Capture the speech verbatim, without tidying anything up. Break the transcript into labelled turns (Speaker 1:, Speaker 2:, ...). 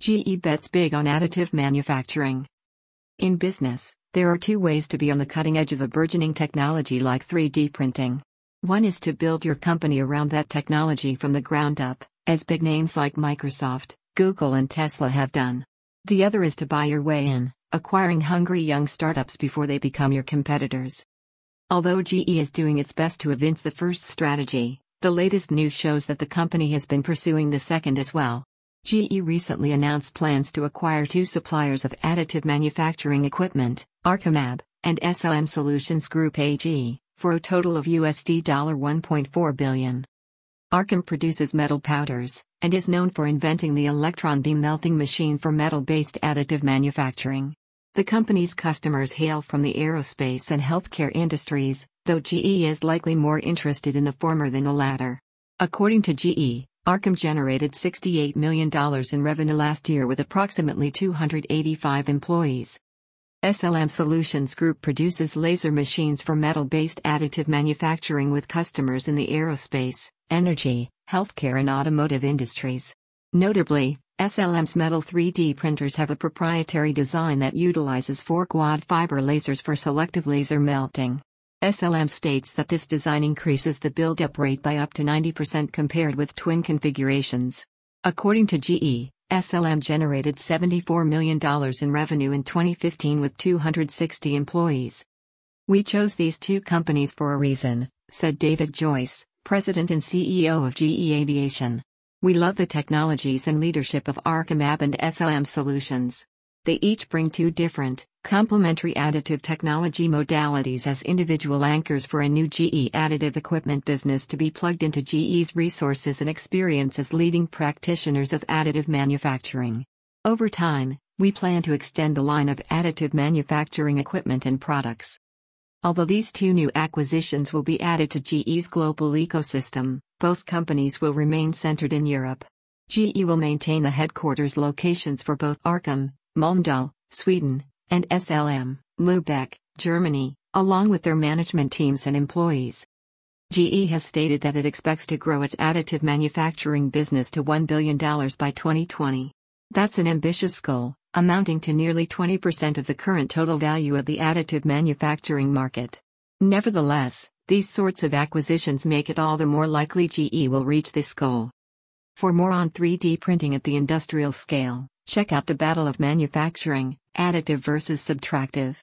Speaker 1: G E bets big on additive manufacturing. In business, there are two ways to be on the cutting edge of a burgeoning technology like three D printing. One is to build your company around that technology from the ground up, as big names like Microsoft, Google, and Tesla have done. The other is to buy your way in, acquiring hungry young startups before they become your competitors. Although G E is doing its best to evince the first strategy, the latest news shows that the company has been pursuing the second as well. G E recently announced plans to acquire two suppliers of additive manufacturing equipment, Archimab and S L M Solutions Group A G, for a total of U S D one point four billion dollars. Archim produces metal powders, and is known for inventing the electron beam melting machine for metal-based additive manufacturing. The company's customers hail from the aerospace and healthcare industries, though G E is likely more interested in the former than the latter. According to G E, Archim generated sixty-eight million dollars in revenue last year with approximately two hundred eighty-five employees. S L M Solutions Group produces laser machines for metal-based additive manufacturing with customers in the aerospace, energy, healthcare and automotive industries. Notably, S L M's metal three D printers have a proprietary design that utilizes four quad fiber lasers for selective laser melting. S L M states that this design increases the build-up rate by up to ninety percent compared with twin configurations. According to G E, S L M generated seventy-four million dollars in revenue in twenty fifteen with two hundred sixty employees. "We chose these two companies for a reason," said David Joyce, President and C E O of G E Aviation. "We love the technologies and leadership of Archimab and S L M Solutions. They each bring two different, complementary additive technology modalities as individual anchors for a new G E additive equipment business to be plugged into G E's resources and experience as leading practitioners of additive manufacturing. Over time, we plan to extend the line of additive manufacturing equipment and products." Although these two new acquisitions will be added to G E's global ecosystem, both companies will remain centered in Europe. G E will maintain the headquarters locations for both Archim, Mölndal, Sweden, and S L M, Lübeck, Germany, along with their management teams and employees. G E has stated that it expects to grow its additive manufacturing business to one billion dollars by twenty twenty. That's an ambitious goal, amounting to nearly twenty percent of the current total value of the additive manufacturing market. Nevertheless, these sorts of acquisitions make it all the more likely G E will reach this goal. For more on three D printing at the industrial scale, check out The Battle of Manufacturing: Additive versus Subtractive.